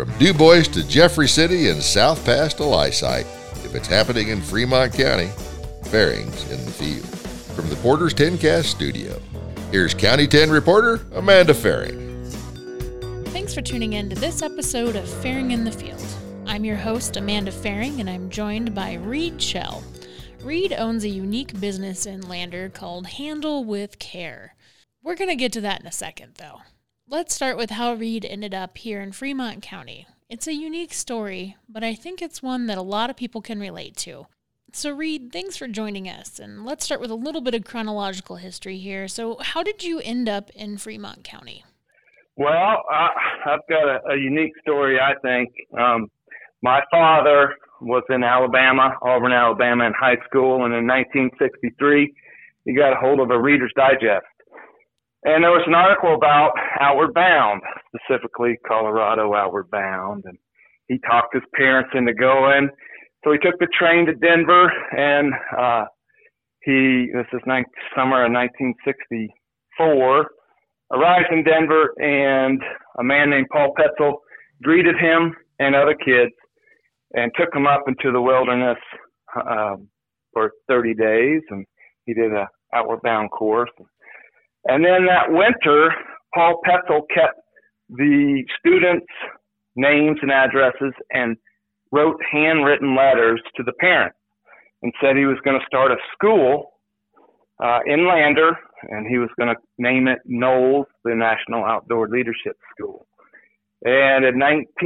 From Du Bois to Jeffrey City and South Pass to Lysite, if it's happening in Fremont County, Faring's in the field. From the Porter's 10Cast studio, here's County 10 reporter Amanda Faring. Thanks for tuning in to this episode of Faring in the Field. I'm your host, Amanda Faring, and I'm joined by Reed Shell. Reed owns a unique business in Lander called Handle with Care. We're going to get to that in a second, though. Let's start with how Reed ended up here in Fremont County. It's a unique story, but I think it's one that a lot of people can relate to. So Reed, thanks for joining us, and let's start with a little bit of chronological history here. So how did you end up in Fremont County? Well, I've got a unique story, I think. My father was in Alabama, Auburn, Alabama, in high school, and in 1963, he got a hold of a Reader's Digest. And there was an article about Outward Bound, specifically Colorado Outward Bound. And he talked his parents into going. So he took the train to Denver, and this is summer of 1964, arrived in Denver, and a man named Paul Petzel greeted him and other kids and took them up into the wilderness for 30 days. And he did a Outward Bound course. And then that winter, Paul Petzel kept the students' names and addresses and wrote handwritten letters to the parents and said he was going to start a school in Lander, and he was going to name it Knowles, the National Outdoor Leadership School. And in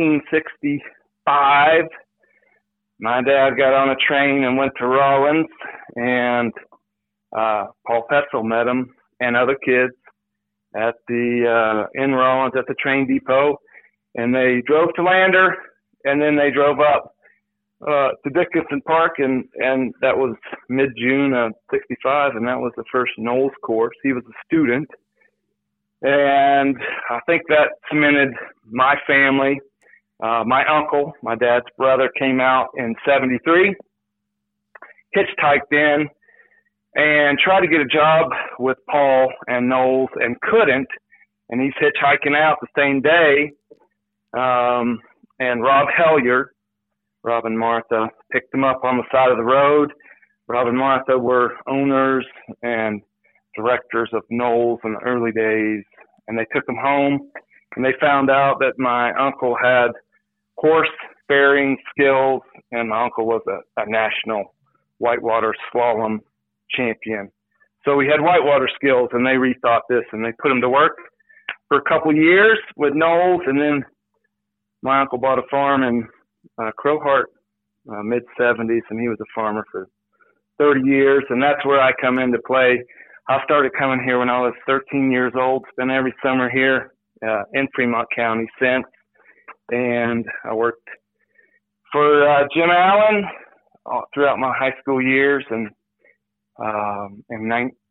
1965, my dad got on a train and went to Rawlins, and Paul Petzel met him and other kids at in Rawlins at the train depot, and they drove to Lander, and then they drove up to Dickinson Park, and that was mid-June of 65, and that was the first Knowles course. He was a student, and I think that cemented my family. My uncle, my dad's brother, came out in 73, hitchhiked in, and tried to get a job with Paul and Knowles and couldn't. And he's hitchhiking out the same day. And Rob Hellyer, Rob and Martha, picked him up on the side of the road. Rob and Martha were owners and directors of Knowles in the early days. And they took him home, and they found out that my uncle had horse bearing skills, and my uncle was a national whitewater slalom champion. So he had whitewater skills, and they rethought this, and they put him to work for a couple of years with Knowles. And then my uncle bought a farm in Crowheart, mid-70s, and he was a farmer for 30 years, and that's where I come into play. I started coming here when I was 13 years old, spent every summer here in Fremont County since, and I worked for Jim Allen throughout my high school years, and in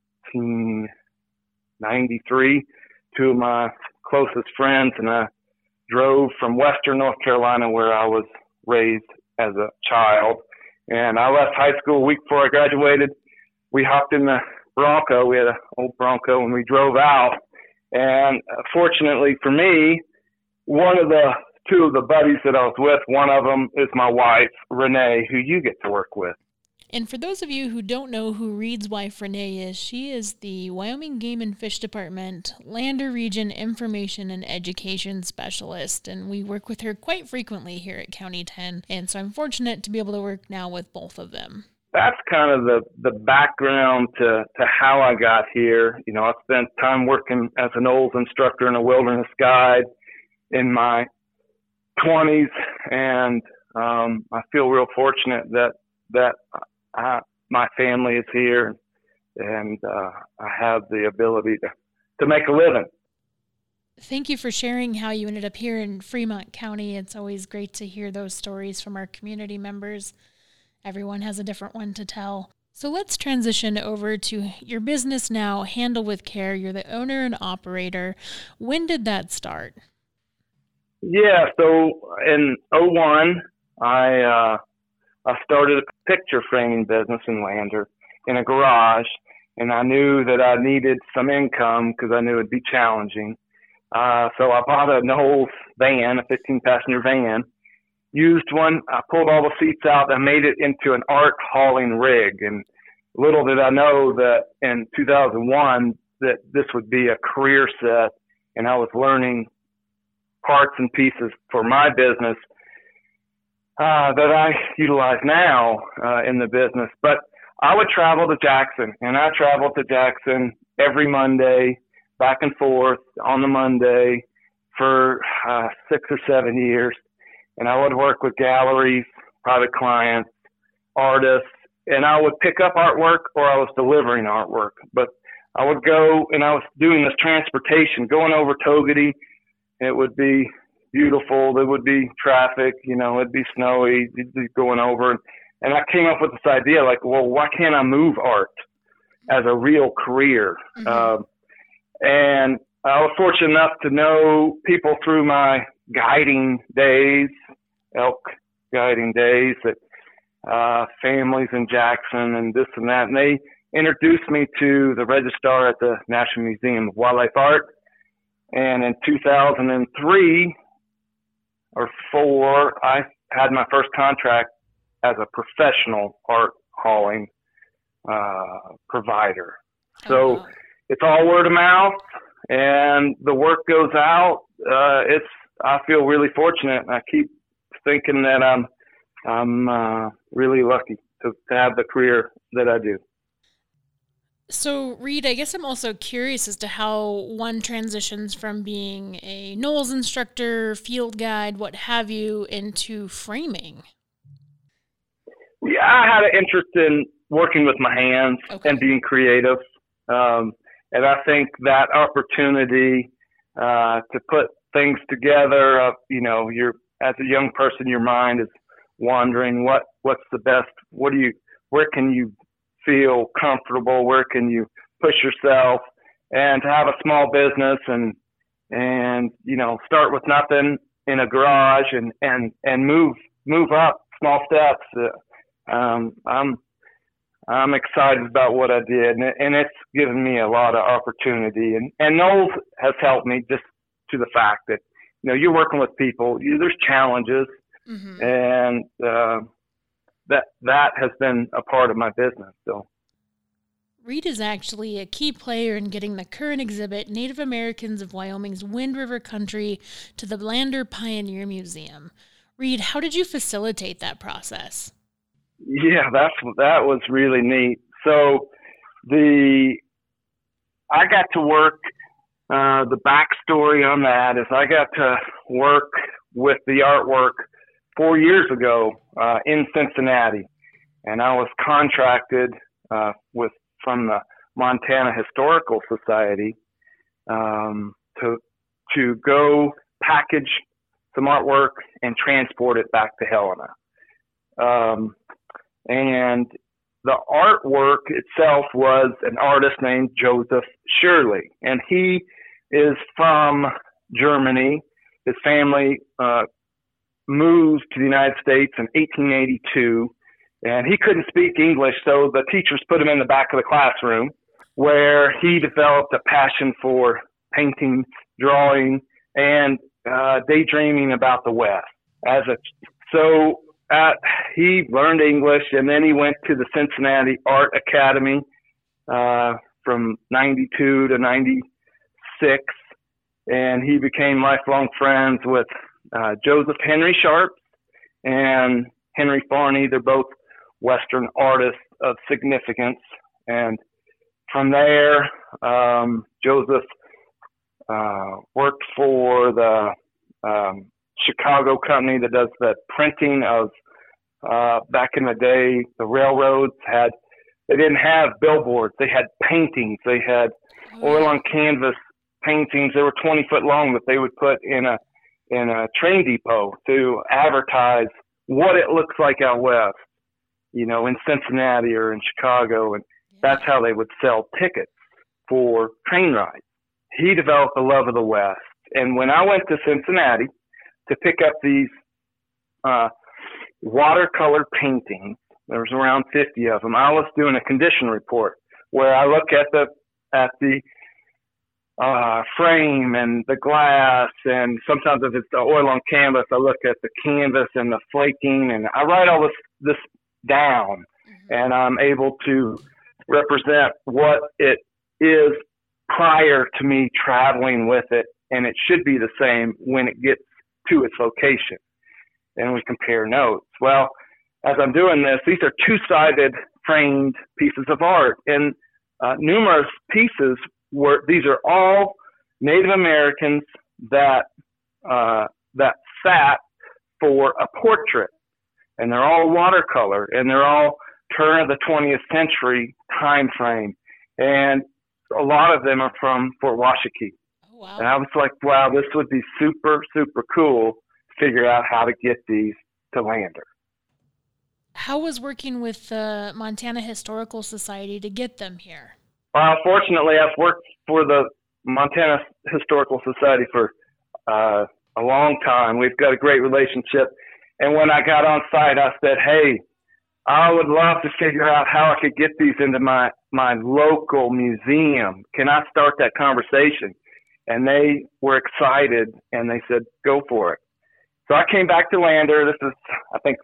1993, two of my closest friends and I drove from Western North Carolina, where I was raised as a child, and I left high school a week before I graduated. We hopped in the Bronco. We had an old Bronco, and we drove out. And fortunately for me, two of the buddies that I was with, one of them is my wife, Renee, who you get to work with. And for those of you who don't know who Reed's wife, Renee, is, she is the Wyoming Game and Fish Department Lander Region Information and Education Specialist, and we work with her quite frequently here at County 10, and so I'm fortunate to be able to work now with both of them. That's kind of the background to how I got here. You know, I spent time working as an Knowles instructor and a wilderness guide in my 20s, and I feel real fortunate that my family is here, and I have the ability to make a living. Thank you for sharing how you ended up here in Fremont County. It's always great to hear those stories from our community members. Everyone has a different one to tell. So let's transition over to your business now, Handle with Care. You're the owner and operator. When did that start? Yeah, so in 2001, I started a picture framing business in Lander in a garage, and I knew that I needed some income because I knew it'd be challenging. So I bought a Knowles van, a 15-passenger van, used one. I pulled all the seats out and made it into an art hauling rig. And little did I know that in 2001 that this would be a career set, and I was learning parts and pieces for my business that I utilize now in the business. But I would travel to Jackson, and I traveled to Jackson every Monday, back and forth on the Monday for 6 or 7 years. And I would work with galleries, private clients, artists, and I would pick up artwork or I was delivering artwork. But I would go, and I was doing this transportation, going over Togety. It would be beautiful. There would be traffic, it'd be snowy, you'd be going over. And I came up with this idea, like, well, why can't I move art as a real career? Mm-hmm. And I was fortunate enough to know people through my guiding days, elk guiding days, that families in Jackson and this and that. And they introduced me to the registrar at the National Museum of Wildlife Art. And in 2003 or 4, I had my first contract as a professional art hauling provider. So wow. It's all word of mouth, and the work goes out. I feel really fortunate, and I keep thinking that I'm really lucky to have the career that I do. So, Reed, I guess I'm also curious as to how one transitions from being a Knowles instructor, field guide, what have you, into framing. Yeah, I had an interest in working with my hands and being creative. And I think that opportunity to put things together, you're, as a young person, your mind is wandering, what's the best, where can you feel comfortable, where can you push yourself, and to have a small business and start with nothing in a garage and move up small steps. I'm excited about what I did, and it's given me a lot of opportunity. And Knowles has helped me just to the fact that, you're working with people, there's challenges, mm-hmm. and that has been a part of my business. So, Reed is actually a key player in getting the current exhibit, Native Americans of Wyoming's Wind River Country, to the Lander Pioneer Museum. Reed, how did you facilitate that process? Yeah, that was really neat. So I got to work, the backstory on that is I got to work with the artwork 4 years ago in Cincinnati, and I was contracted from the Montana Historical Society to go package some artwork and transport it back to Helena. And the artwork itself was an artist named Joseph Shirley, and he is from Germany. His family moved to the United States in 1882, and he couldn't speak English, so the teachers put him in the back of the classroom, where he developed a passion for painting, drawing, and daydreaming about the West. He learned English, and then he went to the Cincinnati Art Academy from 92 to 96, and he became lifelong friends with Joseph Henry Sharps and Henry Farney. They're both Western artists of significance. And from there, Joseph worked for the Chicago company that does the printing of, back in the day, the railroads they didn't have billboards. They had paintings. They had oil on canvas paintings. They were 20 foot long that they would put in a train depot to advertise what it looks like out west, in Cincinnati or in Chicago. And that's how they would sell tickets for train rides. He developed a love of the West. And when I went to Cincinnati to pick up these watercolor paintings, there was around 50 of them, I was doing a condition report where I look at the frame and the glass, and sometimes if it's the oil on canvas, I look at the canvas and the flaking, and I write all this down, and I'm able to represent what it is prior to me traveling with it, and it should be the same when it gets to its location. And we compare notes. Well, as I'm doing this, these are two-sided framed pieces of art, and numerous pieces these are all Native Americans that sat for a portrait, and they're all watercolor, and they're all turn of the 20th century time frame, and a lot of them are from Fort Washakie. Oh, wow. And I was like, wow, this would be super, super cool to figure out how to get these to Lander. How was working with the Montana Historical Society to get them here? Fortunately, I've worked for the Montana Historical Society for a long time. We've got a great relationship. And when I got on site, I said, hey, I would love to figure out how I could get these into my local museum. Can I start that conversation? And they were excited, and they said, go for it. So I came back to Lander. This is, I think,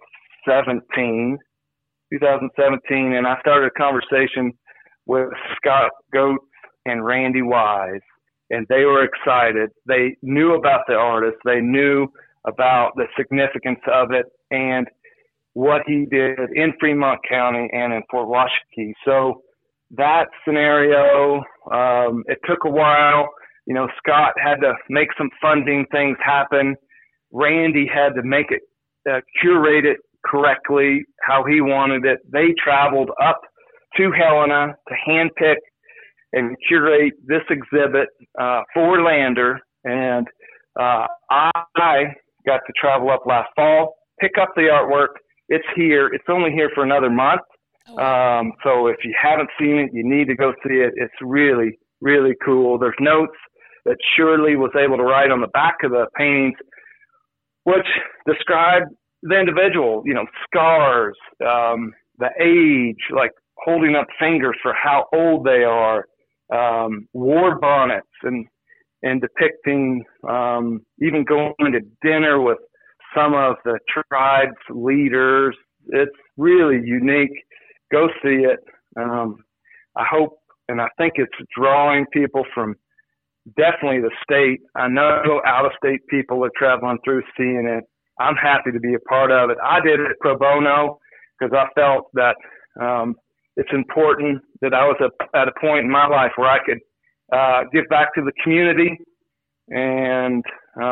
2017, and I started a conversation with Scott Goetz and Randy Wise, and they were excited. They knew about the artist. They knew about the significance of it and what he did in Fremont County and in Fort Washakie. So that scenario, it took a while. You know, Scott had to make some funding things happen. Randy had to make it, curate it correctly, how he wanted it. They traveled up to Helena to handpick and curate this exhibit for Lander. And I got to travel up last fall, pick up the artwork. It's here. It's only here for another month. So if you haven't seen it, you need to go see it. It's really, really cool. There's notes that Shirley was able to write on the back of the paintings, which describe the individual, you know, scars, the age, like holding up fingers for how old they are, war bonnets, and depicting even going to dinner with some of the tribe's leaders. It's really unique. Go see it. I hope, and I think it's drawing people from definitely the state. I know out-of-state people are traveling through seeing it. I'm happy to be a part of it. I did it pro bono because I felt that it's important that I was at a point in my life where I could give back to the community, and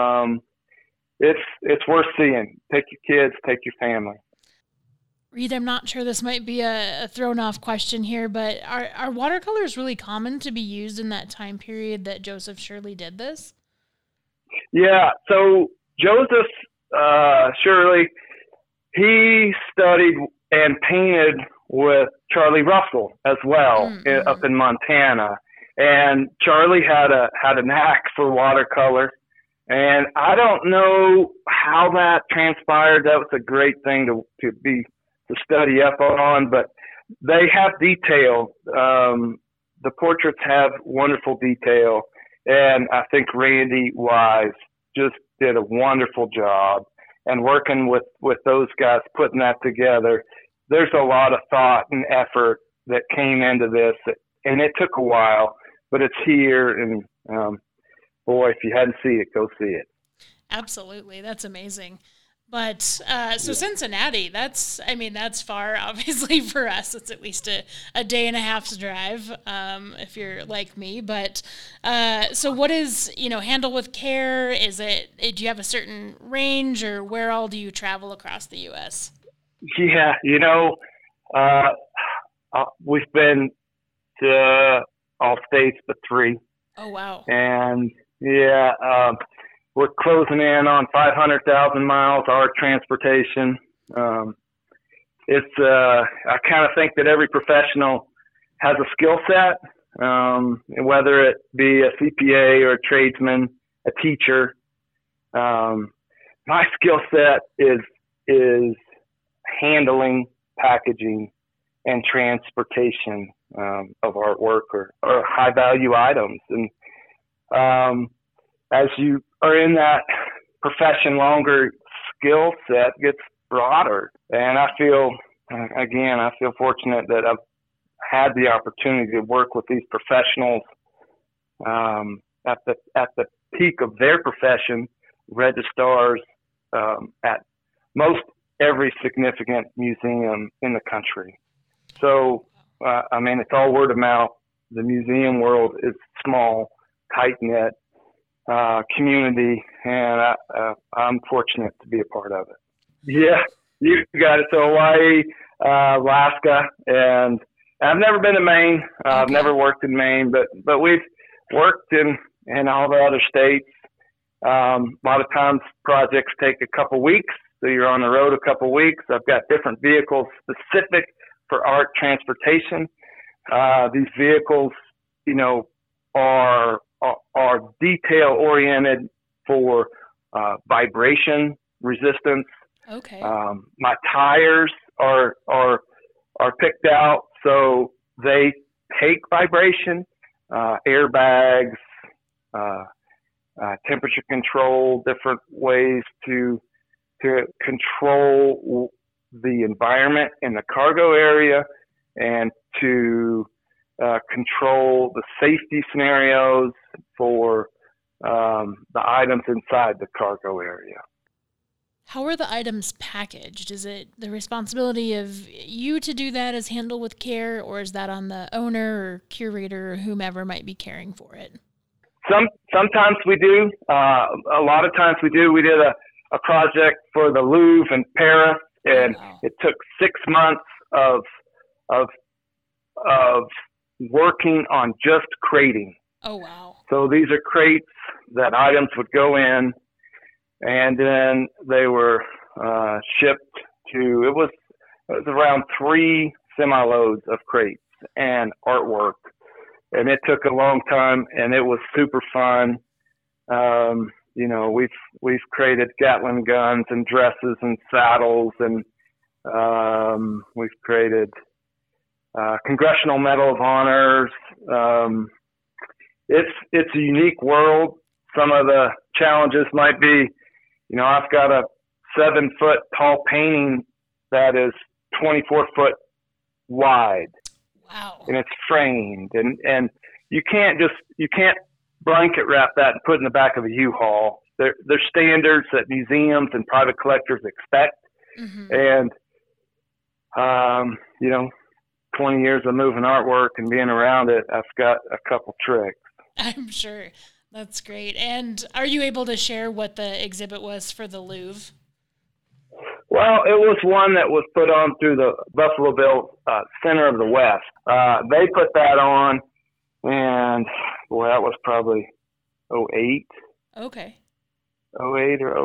it's worth seeing. Take your kids, take your family. Reed, I'm not sure this might be a thrown-off question here, but are watercolors really common to be used in that time period that Joseph Shirley did this? Yeah, so Joseph Shirley, he studied and painted with Charlie Russell as well up in Montana. And Charlie had a knack for watercolor. And I don't know how that transpired. That was a great thing to study up on, but they have detail. The portraits have wonderful detail, and I think Randy Wise just did a wonderful job. And working with those guys, putting that together, there's a lot of thought and effort that came into this, and it took a while, but it's here, and boy, if you hadn't seen it, go see it. Absolutely. That's amazing. But so Cincinnati, that's far, obviously, for us. It's at least a day and a half's drive if you're like me. But so what is, Handle with Care? Do you have a certain range, or where all do you travel across the U.S.? Yeah, we've been to all states but 3. Oh, wow. And, we're closing in on 500,000 miles, our transportation. I kind of think that every professional has a skill set, whether it be a CPA or a tradesman, a teacher. My skill set is handling, packaging, and transportation of artwork or high value items. And as you are in that profession longer, skill set gets broader. And I feel fortunate that I've had the opportunity to work with these professionals at the peak of their profession, registrars at most every significant museum in the country. So, it's all word of mouth. The museum world is small, tight-knit community, and I'm fortunate to be a part of it. Yeah, you got it. So Hawaii, Alaska, and I've never been to Maine. I've never worked in Maine, but we've worked in all the other states. A lot of times projects take a couple weeks, so you're on the road a couple weeks. I've got different vehicles specific for art transportation. These vehicles, are detail oriented for vibration resistance. Okay. My tires are picked out so they take vibration, airbags, temperature control, different ways to control the environment in the cargo area and to control the safety scenarios for the items inside the cargo area. How are the items packaged? Is it the responsibility of you to do that as handled with care, or is that on the owner or curator or whomever might be caring for it? Sometimes we do. A lot of times we do. We did a project for the Louvre in Paris, and It took 6 months of working on just crating. Oh, wow. So these are crates that items would go in, and then they were shipped to, it was around 3 semi-loads of crates and artwork. And it took a long time, and it was super fun. We've created Gatling guns and dresses and saddles, and we've created Congressional Medal of Honors. It's a unique world. Some of the challenges might be, I've got a 7-foot tall painting that is 24 foot wide. Wow. And it's framed, and you can't blanket wrap that and put it in the back of a U-Haul. There's standards that museums and private collectors expect. Mm-hmm. And 20 years of moving artwork and being around it, I've got a couple tricks. I'm sure. That's great. And are you able to share what the exhibit was for the Louvre? Well, it was one that was put on through the Buffalo Bill Center of the West. They put that on, and that was probably 2008. Okay. 2008 or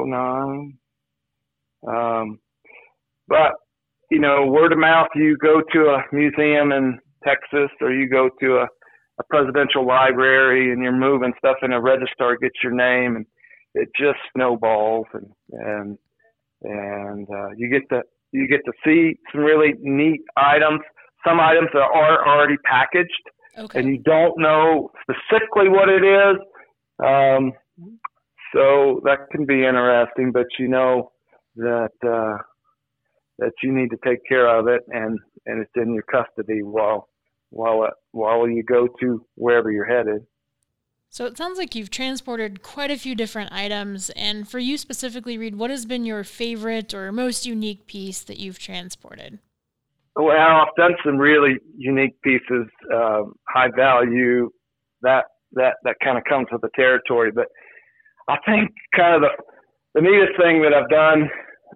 2009. But, word of mouth, you go to a museum in Texas, or you go to a presidential library, and you're moving stuff in a registrar, gets your name, and it just snowballs, and you get to see some really neat items. Some items that are already packaged, okay, and you don't know specifically what it is. So that can be interesting, but that you need to take care of it, and it's in your custody while you go to wherever you're headed. So it sounds like you've transported quite a few different items, and for you specifically, Reed, what has been your favorite or most unique piece that you've transported? Well, I've done some really unique pieces, high value, that kind of comes with the territory. But I think kind of the neatest thing that I've done,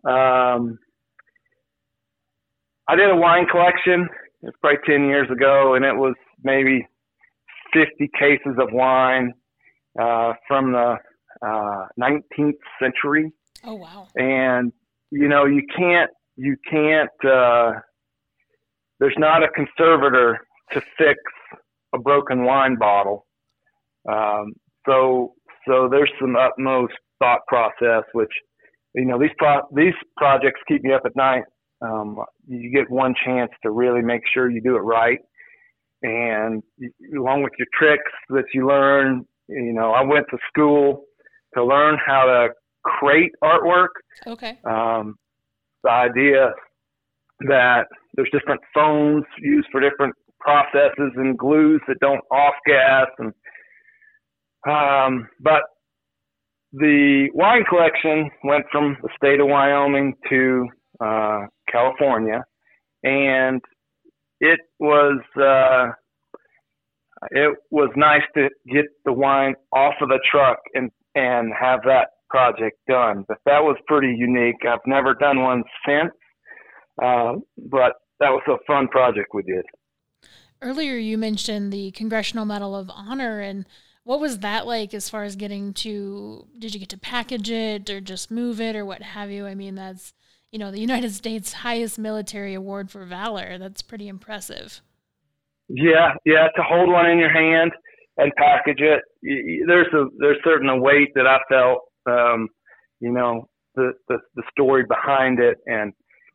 I did a wine collection. It's probably 10 years ago, and it was maybe 50 cases of wine from the 19th century. Oh, wow. And, you can't, there's not a conservator to fix a broken wine bottle. So there's some utmost thought process, which, these projects keep me up at night. You get one chance to really make sure you do it right. And along with your tricks that you learn, I went to school to learn how to create artwork. Okay. The idea that there's different foams used for different processes and glues that don't off gas, and but the wine collection went from the state of Wyoming to California, and it was nice to get the wine off of the truck and have that project done. But that was pretty unique. I've never done one since, but that was a fun project we did. Earlier you mentioned the Congressional Medal of Honor, and what was that like as far as did you get to package it or just move it or what have you? I mean, that's, the United States' highest military award for valor. That's pretty impressive. Yeah, to hold one in your hand and package it. There's certain a weight that I felt, the story behind it, and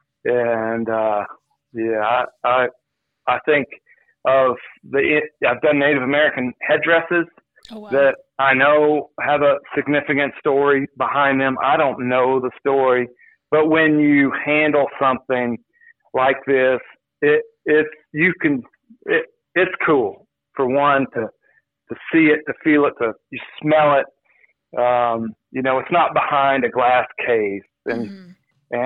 I think of I've done Native American headdresses. Oh, wow. That I know have a significant story behind them. I don't know the story, but when you handle something like this, it's cool, for one, to see it, to feel it, you smell it. It's not behind a glass case, and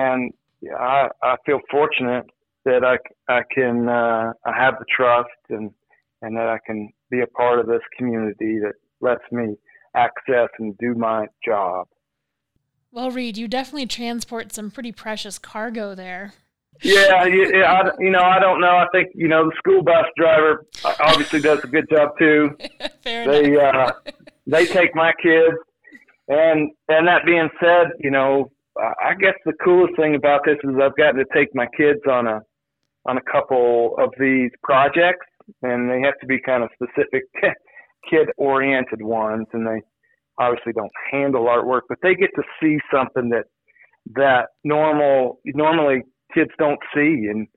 I feel fortunate that I can I have the trust and that I can be a part of this community that lets me access and do my job. Well, Reed, you definitely transport some pretty precious cargo there. Yeah, I don't know. I think, the school bus driver obviously does a good job too. Fair enough. They take my kids, and that being said, I guess the coolest thing about this is I've gotten to take my kids on a couple of these projects, and they have to be kind of specific kid-oriented ones, and they obviously don't handle artwork, but they get to see something that normally kids don't see, and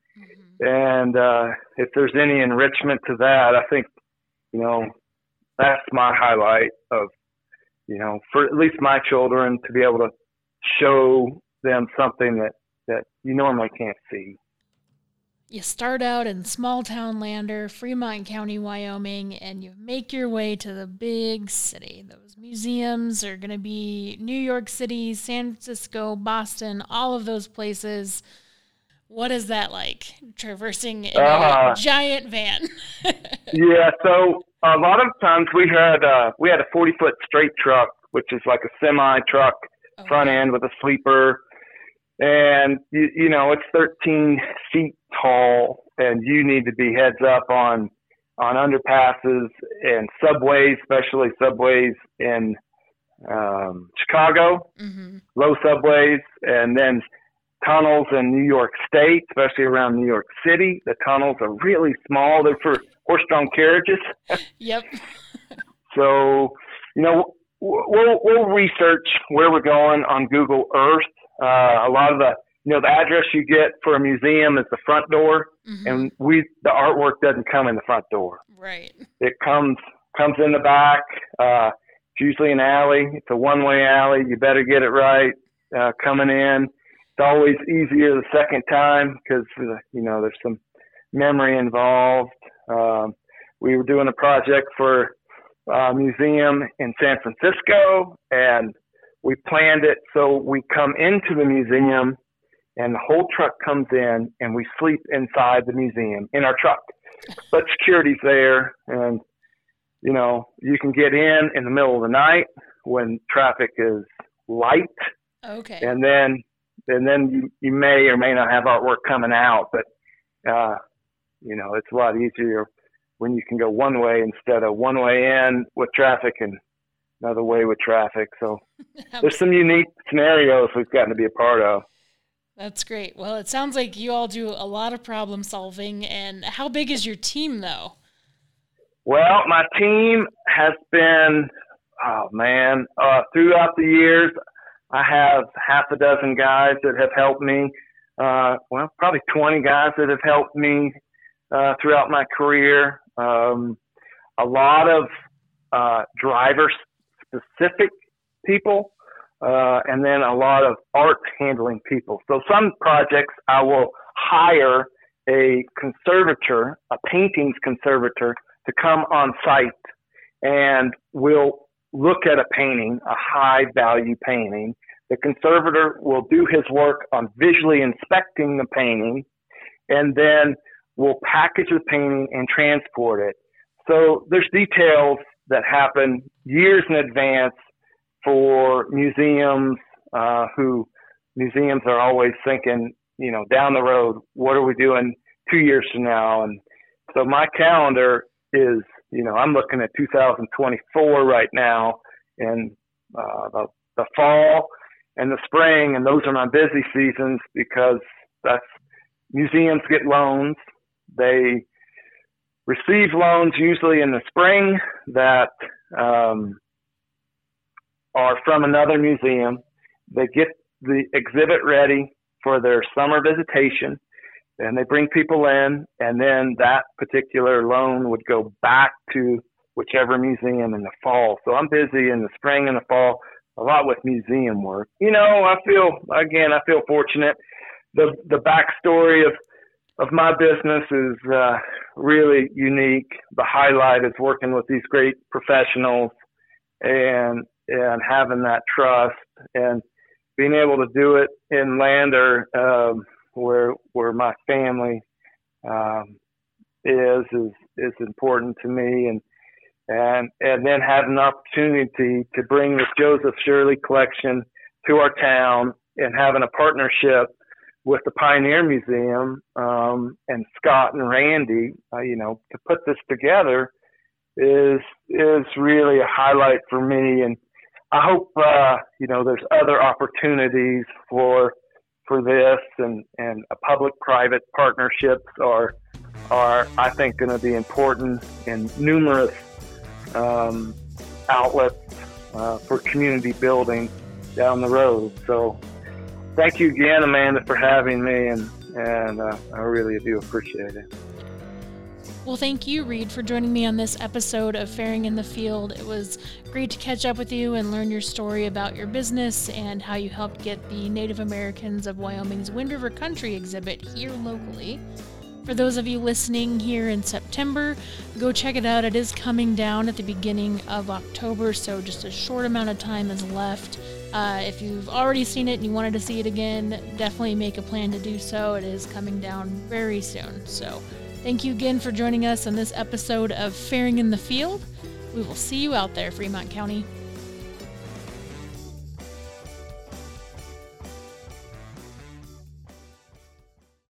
if there's any enrichment to that, I think that's my highlight of for at least my children, to be able to show them something that you normally can't see. You start out in small town Lander, Fremont County, Wyoming, and you make your way to the big city. Those museums are going to be New York City, San Francisco, Boston, all of those places. What is that like, traversing in a giant van? Yeah, so a lot of times we had a 40-foot straight truck, which is like a semi-truck, front end with a sleeper. And, it's 13 feet tall, and you need to be heads up on underpasses and subways, especially subways in Chicago, low subways, and then tunnels in New York State, especially around New York City. The tunnels are really small. They're for horse-drawn carriages. Yep. So, we'll research where we're going on Google Earth. A lot of the address you get for a museum is the front door, and the artwork doesn't come in the front door. Right. It comes in the back. It's usually an alley. It's a one-way alley. You better get it right coming in. It's always easier the second time because there's some memory involved. We were doing a project for a museum in San Francisco, and we planned it so we come into the museum and the whole truck comes in and we sleep inside the museum in our truck. But security's there, and, you can get in the middle of the night when traffic is light. Okay. And then you may or may not have artwork coming out, but, it's a lot easier when you can go one way instead of one way in with traffic and another way with traffic. So there's some unique scenarios we've gotten to be a part of. That's great. Well, it sounds like you all do a lot of problem solving. And how big is your team, though? Well, my team has been, throughout the years, I have half a dozen guys that have helped me. Probably 20 guys that have helped me throughout my career. A lot of driver-specific people, and then a lot of art handling people. So some projects I will hire a conservator, a paintings conservator, to come on site, and we'll look at a painting, a high-value painting. The conservator will do his work on visually inspecting the painting, and then we'll package the painting and transport it. So there's details that happen years in advance for museums, museums are always thinking, down the road, what are we doing 2 years from now? And so my calendar is, I'm looking at 2024 right now, and the fall and the spring, and those are my busy seasons because museums get loans. They receive loans usually in the spring that are from another museum. They get the exhibit ready for their summer visitation, and they bring people in, and then that particular loan would go back to whichever museum in the fall. So I'm busy in the spring and the fall, a lot with museum work. I feel fortunate. The backstory of my business is really unique. The highlight is working with these great professionals and having that trust and being able to do it in Lander, where my family is important to me, and then having an opportunity to bring the Joseph Shirley collection to our town and having a partnership with the Pioneer Museum and Scott and Randy, to put this together is really a highlight for me. And I hope there's other opportunities for this, and public-private partnerships are I think going to be important in numerous outlets for community building down the road. So thank you again, Amanda, for having me, and I really do appreciate it. Well, thank you, Reed, for joining me on this episode of Faring in the Field. It was great to catch up with you and learn your story about your business and how you helped get the Native Americans of Wyoming's Wind River Country exhibit here locally. For those of you listening here in September, go check it out. It is coming down at the beginning of October, so just a short amount of time is left. If you've already seen it and you wanted to see it again, definitely make a plan to do so. It is coming down very soon. So thank you again for joining us on this episode of Faring in the Field. We will see you out there, Fremont County.